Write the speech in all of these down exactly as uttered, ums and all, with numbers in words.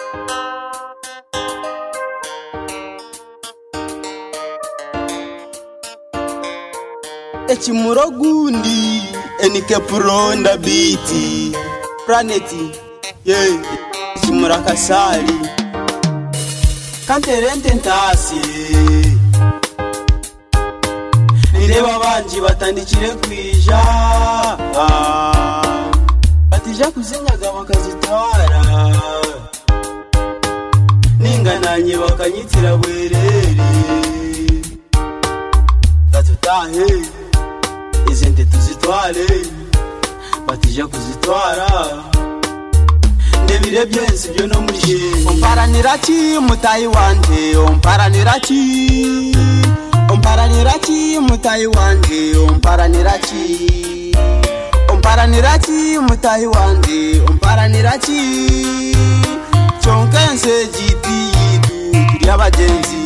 Echimuro gundi enike puronda biti planeti yeah Echimura kasali kanterente ntasi nireba banji batandikire kwija batija kuzinyaga bakazitwara ningananye bakanyitira bwerere gatutahe izindi tuzitware batija kuzitwara ndebire byensi byo no muri je omparanira ki mutayi wanje omparanira ki omparanira ki mutayi wanje omparanira ki omparanira ki mutayi wanje omparanira ki chonkense giti yidu yabagenzi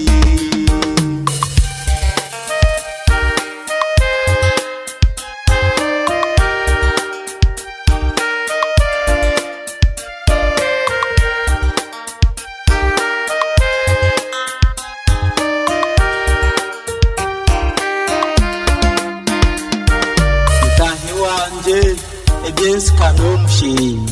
Ebyensi kanomshini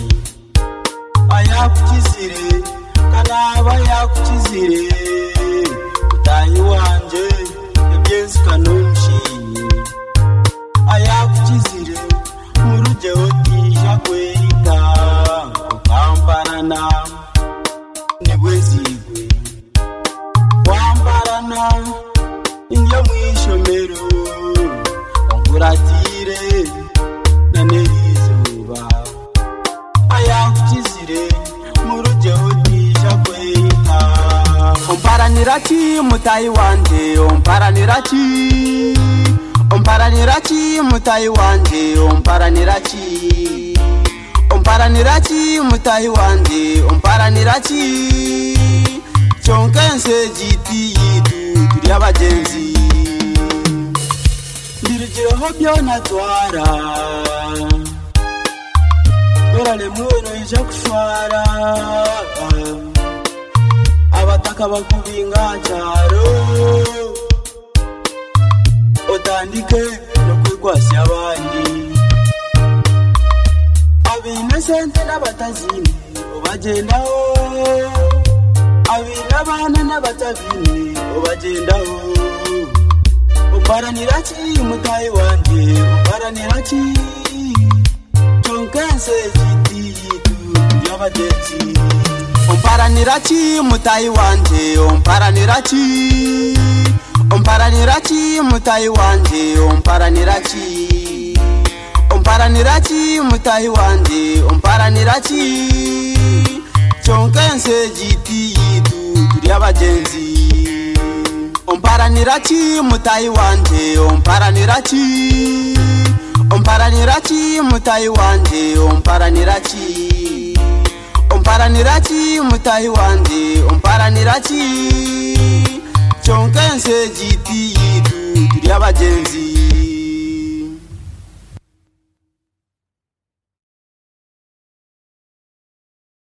ayakukizire kanaba yakukizire utayi wanje ebyensi kanomshini ayakukizire muruje otisha kweyita ukamparana nibwezigwe wamparana indyo mwishomero onguratire nanerizuba ayakukizire muruje otisha kweyita omparanira ki mutayi wanje omparanira ki omparanira ki mutayi wanje omparanira ki omparanira ki mutayi wanje omparanira ki chonkense giti yidu turi abagenzi ndirugiro ho byona twara berale muno ija kushwara abataka bakubinga cyaro otandike no kwigwasi abandi abine sente n'abatazini obagendaho abina bana n'abatavini obagendaho omparanira ki mutayi wanje omparanira ki chonkense giti yidu yabagenzi omparanira ki mutayi wanje omparanira ki omparanira ki mutayi wanje omparanira ki omparanira ki mutayi wanje omparanira ki chonkense giti yidu yabagenzi omparanira ki mutayi wanje omparanira ki omparanira ki mutayi wanje omparanira ki omparanira ki mutayi wanje omparanira ki chonkense giti yidu yabagenzi